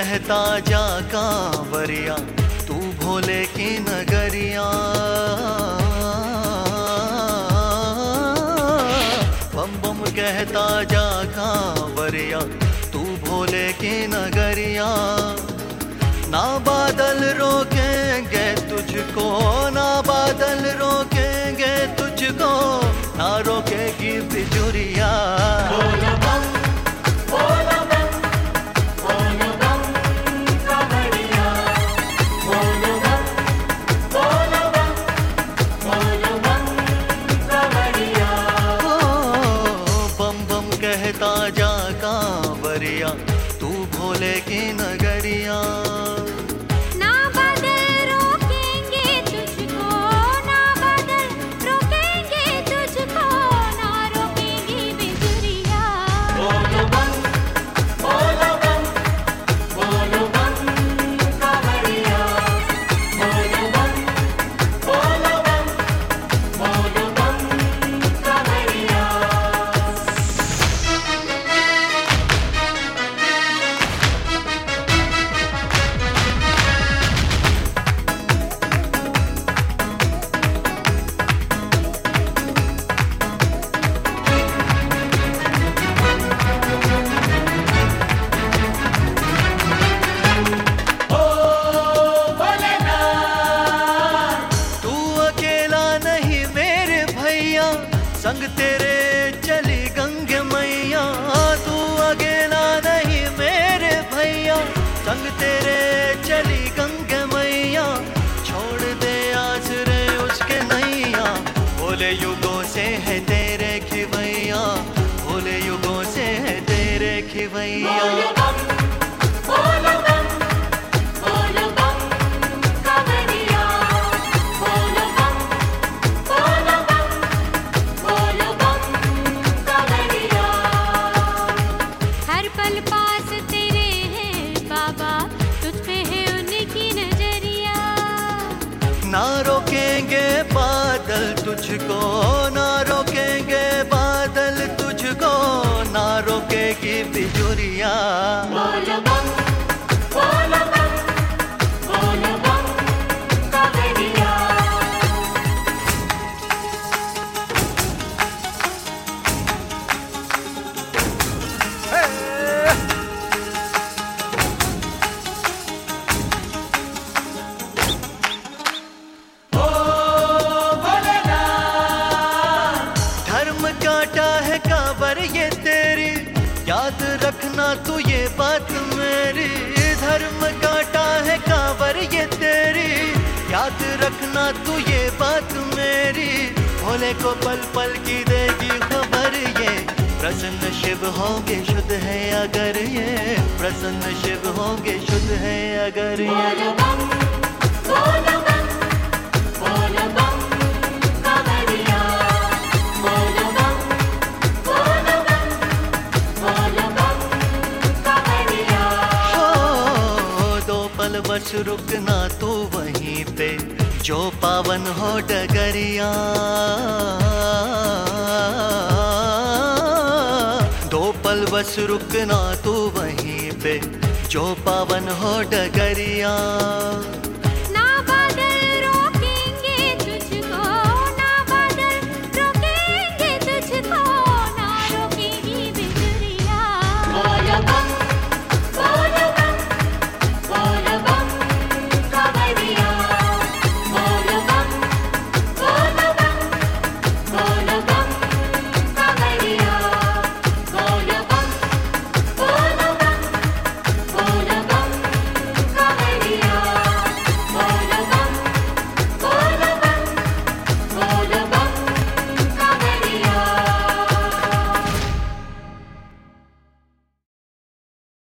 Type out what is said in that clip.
कहता जा कांवरिया तू भोले की नगरिया। बम बम कहता जा कांवरिया तू भोले की नगरिया। ना बादल रोकेंगे तुझको, ना बादल रोकेंगे तुझको, ना रोकेगी बिजुरिया। बोलो बम, बोलो बम, बोलो बम कांवरिया। बोलो बम, बोलो बम, बोलो बम कांवरिया। बम बम कहता जा कांवरिया तू भोले की नगरिया। संग तेरे चली गंगे मैया, तू अकेला नहीं मेरे भैया। संग तेरे चली गंगे मैया, छोड़ दे आसरे उसके नैया। भोले युगों से है तेरे खिवैया, भोले युगों से है तेरे खिवैया। ना रोकेंगे बादल तुझको, ना रोकेंगे बादल तुझको, ना रोकेगी बिजुरिया। बोलो बम, बोलो बम, बोलो बम कांवरिया। ये तेरी याद रखना तू ये बात मेरी। धर्म काटा है कांवर ये तेरी, याद रखना तू ये बात मेरी। भोले को पल पल की देगी खबर ये, प्रसन्न शिव होंगे शुद्ध है अगर ये, प्रसन्न शिव होंगे शुद्ध है अगर ये। बोलो बम, बोलो बम, बोलो बम कांवरिया। बोलो बम, बोलो बम, बोलो बम कांवरिया। दो पल बस रुकना तू वहीं पे, जो पावन हो डगरिया। दो पल बस रुकना तू वहीं पे, जो पावन हो डगरिया।